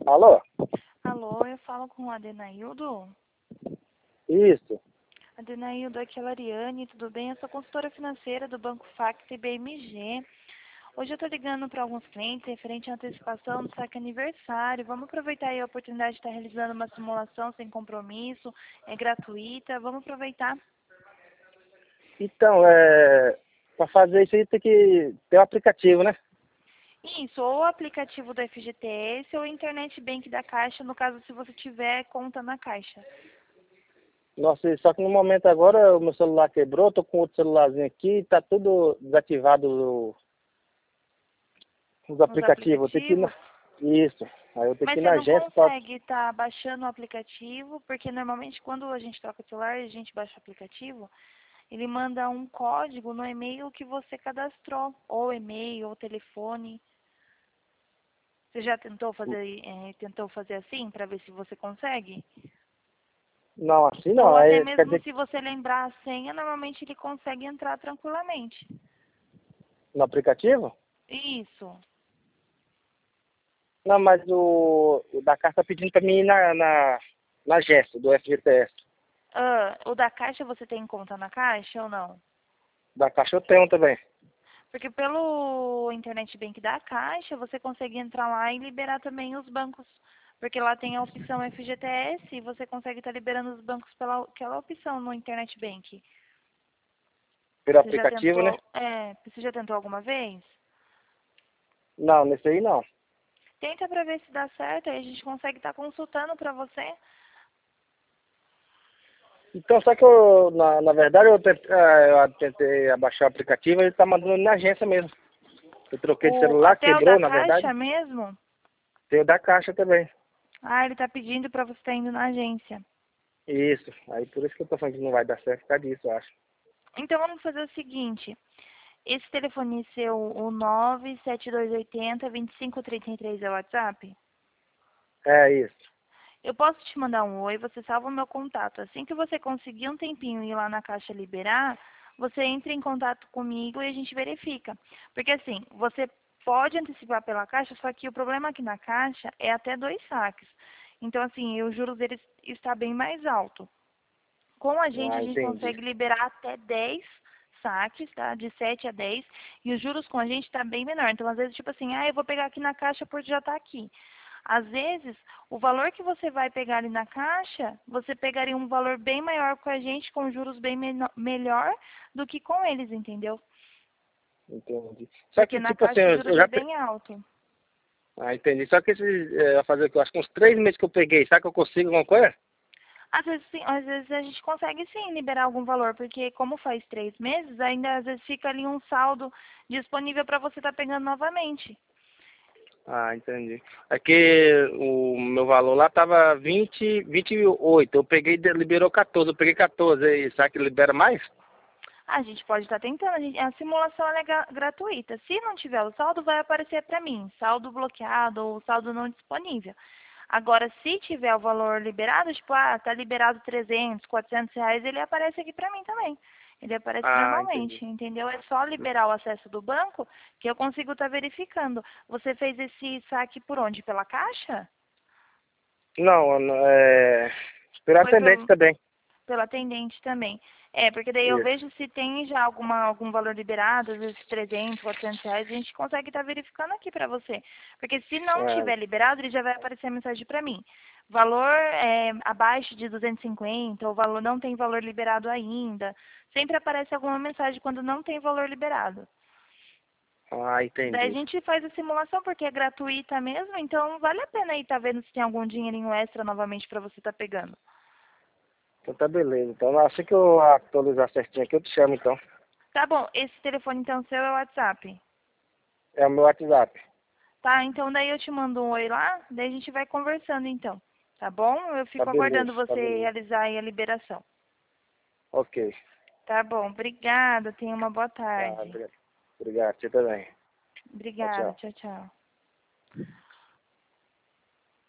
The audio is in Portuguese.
Alô? Alô, eu falo com o Adenaildo. Isso. Adenaildo, aqui é a Lariane, tudo bem? Eu sou consultora financeira do Banco Facto e BMG. Hoje eu estou ligando para alguns clientes referente à antecipação do saque aniversário. Vamos aproveitar aí a oportunidade de estar realizando uma simulação sem compromisso, é gratuita. Vamos aproveitar. Então, para fazer isso aí tem que ter um aplicativo, né? Isso, ou o aplicativo do FGTS ou o Internet Bank da Caixa, no caso se você tiver conta na Caixa. Nossa, só que no momento agora o meu celular quebrou, tô com outro celularzinho aqui, tá tudo desativado os Nos aplicativos. Eu tenho que ir na... aplicativos. Isso. Aí eu tenho que Mas ir você na não agência pra... consegue estar baixando o aplicativo, porque normalmente quando a gente troca o celular e a gente baixa o aplicativo, ele manda um código no e-mail que você cadastrou, ou e-mail, ou telefone. Você já tentou fazer assim para ver se você consegue? Não, assim não. Ou até Aí quer mesmo dizer se que você lembrar a senha, normalmente ele consegue entrar tranquilamente. no aplicativo? Isso. Não, mas o da carta tá pedindo pra mim ir na agência do FGTS. Ah, o da Caixa você tem conta na Caixa ou não? Da Caixa eu tenho também. Porque pelo Internet Bank da Caixa, você consegue entrar lá e liberar também os bancos. Porque lá tem a opção FGTS e você consegue estar liberando os bancos pela aquela opção no Internet Bank. Pelo Você já aplicativo, né? tentou, você já tentou alguma vez? Não, nesse aí não. Tenta para ver se dá certo, aí a gente consegue estar consultando para você. Então, só que na verdade, eu tentei abaixar o aplicativo e ele tá mandando na agência mesmo. Eu troquei de celular, Até o da quebrou, na verdade. Caixa mesmo? Tem o da Caixa também. Ah, ele está pedindo para você estar indo na agência. Isso. Aí por isso que eu tô falando que não vai dar certo por causa disso, eu acho. Então vamos fazer o seguinte. Esse telefone seu, o 97280-2533 é o WhatsApp? É isso. Eu posso te mandar um oi, você salva o meu contato. Assim que você conseguir um tempinho ir lá na Caixa liberar, você entra em contato comigo e a gente verifica. Porque assim, você pode antecipar pela Caixa, só que o problema aqui na Caixa é até 2 saques. Então assim, os juros deles está bem mais alto. Com a Ah, gente entendi. consegue liberar até 10 saques, tá? De 7 a 10. E os juros com a gente está bem menor. Então, às vezes, tipo assim, eu vou pegar aqui na caixa porque já está aqui. Às vezes, o valor que você vai pegar ali na caixa, você pegaria um valor bem maior com a gente, com juros bem melhor do que com eles, entendeu? Entendi. Só Porque que, na tipo assim, caixa o eu juros é já... bem alto. Ah, entendi. Só que vai fazer o que? Eu acho que uns 3 meses que eu peguei. Será que eu consigo alguma coisa? Às vezes, sim, às vezes a gente consegue sim liberar algum valor, porque como faz 3 meses, ainda às vezes fica ali um saldo disponível para você estar pegando novamente. Ah, entendi. É que o meu valor lá tava 28. Eu peguei, liberou 14. Eu peguei 14. Aí, será que libera mais? A gente pode estar tentando, a simulação ela é gratuita. Se não tiver o saldo, vai aparecer para mim, saldo bloqueado ou saldo não disponível. Agora, se tiver o valor liberado, tipo, tá liberado 300, 400 reais, ele aparece aqui para mim também. Ele aparece Ah, entendi. normalmente, entendeu? É só liberar o acesso do banco que eu consigo estar verificando. Você fez esse saque por onde? Pela Caixa? Não, pela Foi atendente também. pelo atendente também. É, porque daí eu Isso. vejo se tem já algum valor liberado, às vezes 300, 400 reais, a gente consegue estar verificando aqui para você. Porque se não Ah, tiver liberado, ele já vai aparecer a mensagem para mim. Valor abaixo de 250, ou valor não tem valor liberado ainda. Sempre aparece alguma mensagem quando não tem valor liberado. Daí a entendi. gente faz a simulação porque é gratuita mesmo, então vale a pena aí estar vendo se tem algum dinheirinho extra novamente para você estar pegando. Então tá beleza. Então assim que eu atualizar certinho aqui, eu te chamo então. Tá bom, esse telefone então seu é o WhatsApp. É o meu WhatsApp. Tá, então daí eu te mando um oi lá, daí a gente vai conversando então. Tá bom? Eu Tá fico beleza, aguardando tá você beleza. realizar aí a liberação. Ok. Tá bom, obrigada, tenha uma boa Tá, tarde. obrigado. Obrigado, você também. Tchau, Obrigada, tchau. tchau, tchau.